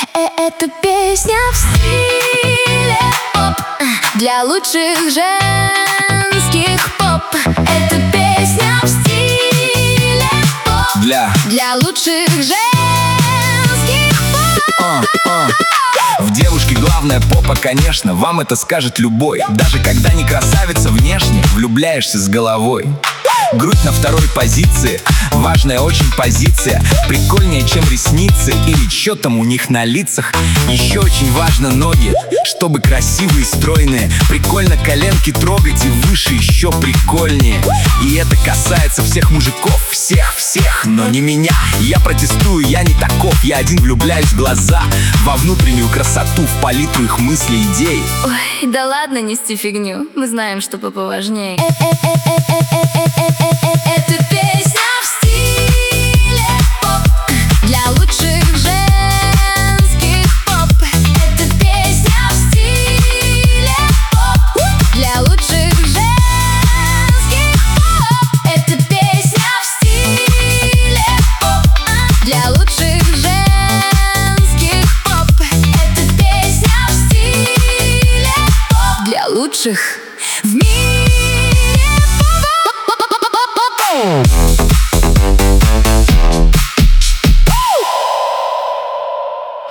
Это песня в стиле поп для лучших женских поп. Это песня в стиле поп для лучших женских поп. В девушке главное попа, конечно, вам это скажет любой. Даже когда не красавица внешне, влюбляешься с головой. Грудь на второй позиции, важная очень позиция. Прикольнее, чем ресницы или чё там у них на лицах. Еще очень важно ноги, чтобы красивые, стройные. Прикольно коленки трогать и выше еще прикольнее. И это касается всех мужиков, всех, но не меня. Я протестую, я не таков, я один влюбляюсь в глаза, во внутреннюю красоту, в палитру их мыслей, идей. Ой, да ладно нести фигню, мы знаем, что поважнее. Это песня в стиле поп для лучших женских поп. Это песня в стиле поп для лучших женских поп. Это песня в стиле поп для лучших женских поп. Это песня в стиле поп для лучших